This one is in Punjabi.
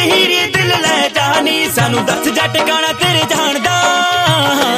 हीरे दिल लै जानी सानू दस जा टिकाना तेरे जान दा